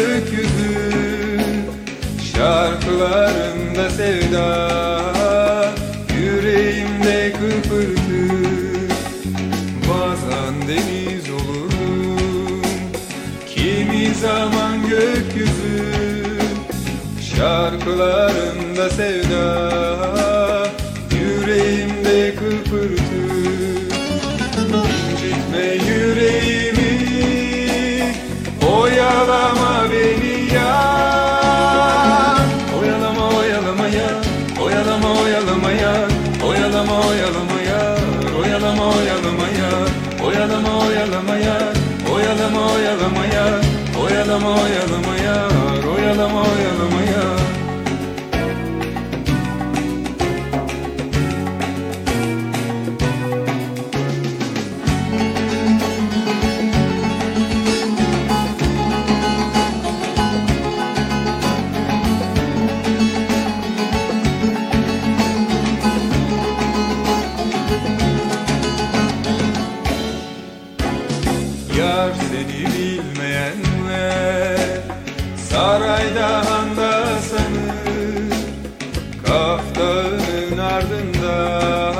gökyüzü, şarkılarında sevda, yüreğimde kıpırtı. Bazen deniz olurum, kimi zaman gökyüzü, şarkılarında sevda, yüreğimde kıpırtı. İncitme yüreğimi, oyalama beni ya. Oyalama oyalama ya, oyalama oyalama ya, oyalama oyalama ya, oyalama oyalama ya, oyalama oyalama ya, oyalama oyalama ya, oyalama oyalama ya, oyalama oyalama ya. Yar seni bilmeyenler sarayda handa sanır, Kaf Dağı'nın ardında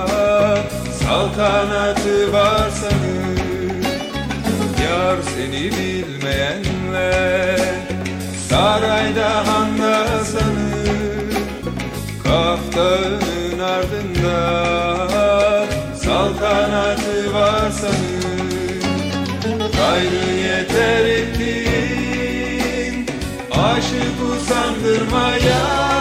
saltanatı var sanır. Yar seni bilmeyenler sarayda handa sanır, Kaf Dağı'nın ardında saltanatı var sanır. Gayrı yeter ettin aşık usandırmaya.